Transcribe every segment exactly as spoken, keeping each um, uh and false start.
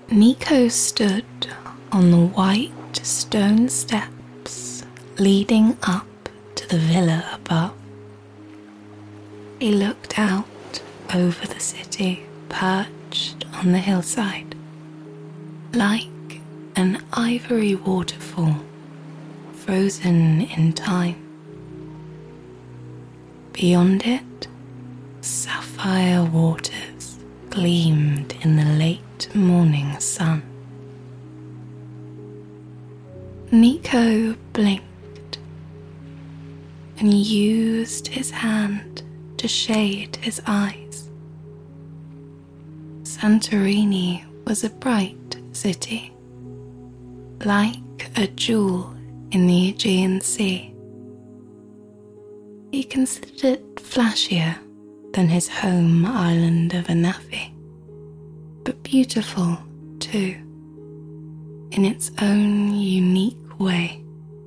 Nico stood on the white stone steps leading up to the villa above. He looked out over the city perched on the hillside, like an ivory waterfall frozen in time. Beyond it, sapphire waters gleamed in the late morning sun. Nico blinked and used his hand to shade his eyes. Santorini was a bright city, like a jewel in the Aegean Sea. He considered it flashier than his home island of Anafi, but beautiful too, in its own unique way.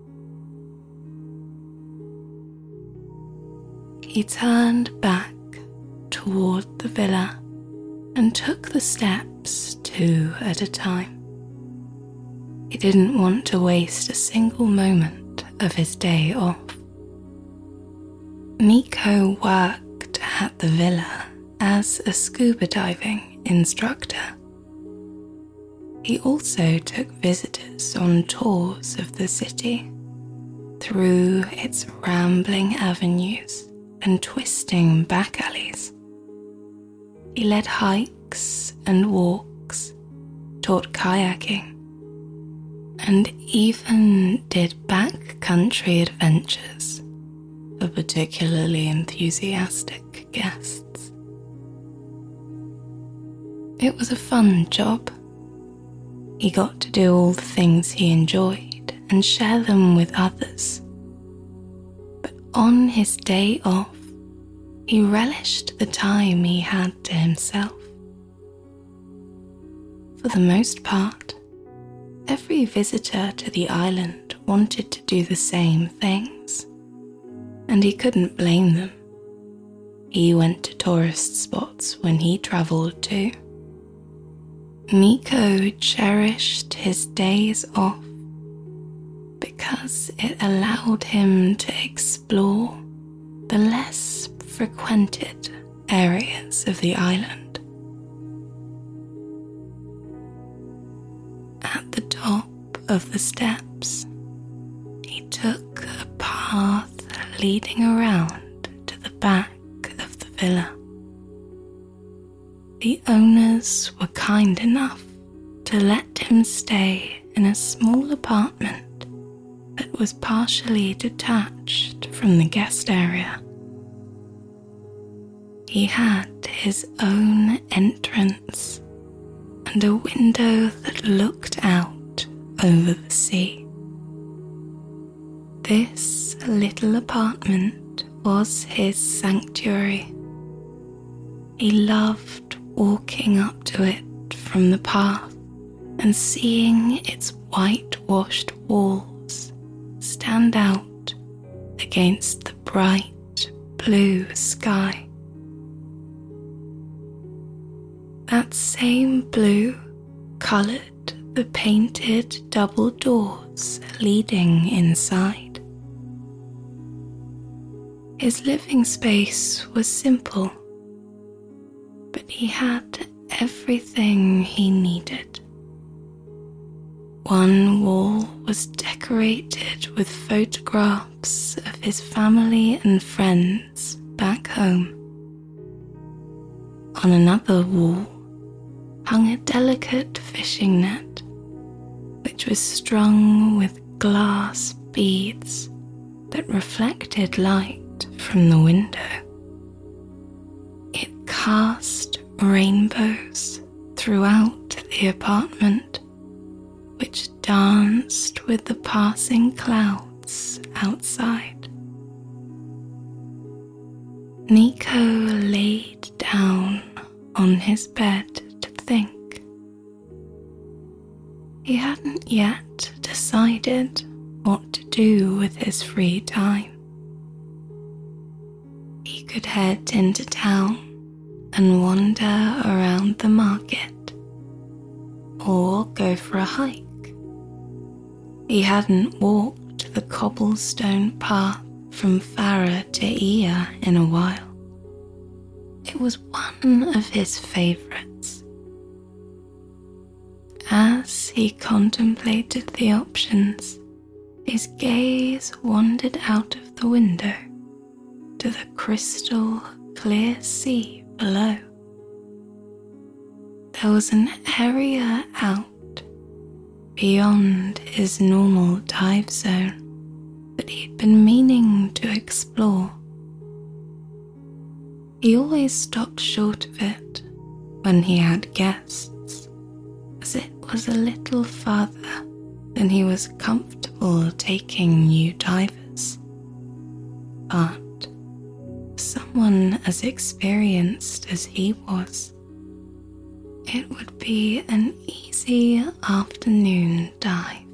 He turned back toward the villa and took the steps two at a time. He didn't want to waste a single moment of his day off. Nico worked at the villa as a scuba diving instructor. He also took visitors on tours of the city through its rambling avenues and twisting back alleys. He led hikes and walks, taught kayaking, and even did backcountry adventures for particularly enthusiastic guests. It was a fun job. He got to do all the things he enjoyed and share them with others. But on his day off, he relished the time he had to himself. For the most part, every visitor to the island wanted to do the same things, and he couldn't blame them. He went to tourist spots when he travelled too. Nico cherished his days off because it allowed him to explore the less frequented areas of the island. At the top of the steps, he took a path leading around to the back of the villa. The owners were kind enough to let him stay in a small apartment that was partially detached from the guest area. He had his own entrance and a window that looked out over the sea. This little apartment was his sanctuary. He loved walking up to it from the path and seeing its whitewashed walls stand out against the bright blue sky. That same blue coloured the painted double doors leading inside. His living space was simple, but he had everything he needed. One wall was decorated with photographs of his family and friends back home. On another wall hung a delicate fishing net, which was strung with glass beads that reflected light from the window. It cast rainbows throughout the apartment, which danced with the passing clouds outside. Nico laid down on his bed to think. He hadn't yet decided what to do with his free time. He could head into town and wander around the market. or go for a hike. He hadn't walked the cobblestone path from Farah to Iya in a while. It was one of his favourites. As he contemplated the options, his gaze wandered out of the window to the crystal clear sea below. There was an area out beyond his normal dive zone that he'd been meaning to explore. He always stopped short of it when he had guests, as it was a little farther than he was comfortable taking new divers. But for someone as experienced as he was, it would be an easy afternoon dive.